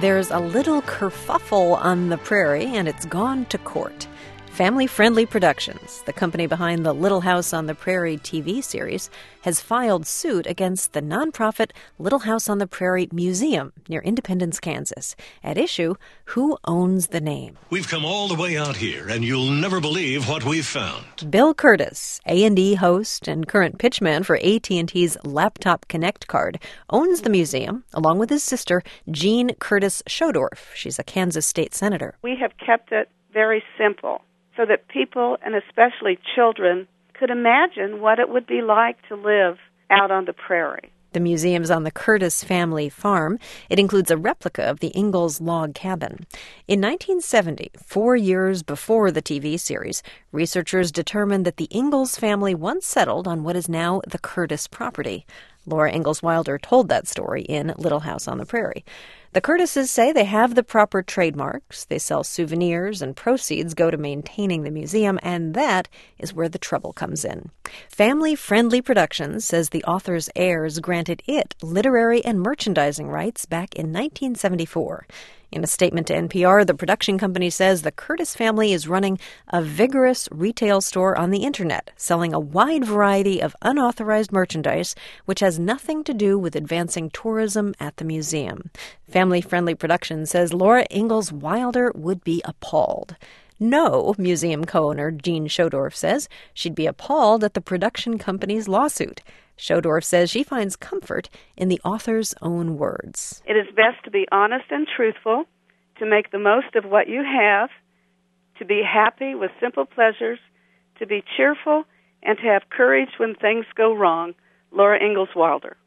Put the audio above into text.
There's a little kerfuffle on the prairie, and it's gone to court. Family Friendly Productions, the company behind the Little House on the Prairie TV series, has filed suit against the nonprofit Little House on the Prairie Museum near Independence, Kansas. At issue, who owns the name? We've come all the way out here, and you'll never believe what we've found. Bill Kurtis, A&E host and current pitchman for AT&T's Laptop Connect card, owns the museum, along with his sister, Jean Curtis Schodorf. She's a Kansas state senator. We have kept it very simple, so that people, and especially children, could imagine what it would be like to live out on the prairie. The museum's on the Curtis family farm. It includes a replica of the Ingalls log cabin. In 1970, 4 years before the TV series, researchers determined that the Ingalls family once settled on what is now the Curtis property. Laura Ingalls Wilder told that story in Little House on the Prairie. The Curtises say they have the proper trademarks, they sell souvenirs, and proceeds go to maintaining the museum, and that is where the trouble comes in. Family Friendly Productions says the author's heirs granted it literary and merchandising rights back in 1974. In a statement to NPR, the production company says the Curtis family is running a vigorous retail store on the Internet, selling a wide variety of unauthorized merchandise, which has nothing to do with advancing tourism at the museum. Family Friendly Productions says Laura Ingalls Wilder would be appalled. No, museum co-owner Jean Schodorf says she'd be appalled at the production company's lawsuit. Schodorf says she finds comfort in the author's own words. It is best to be honest and truthful, to make the most of what you have, to be happy with simple pleasures, to be cheerful, and to have courage when things go wrong. Laura Ingalls Wilder.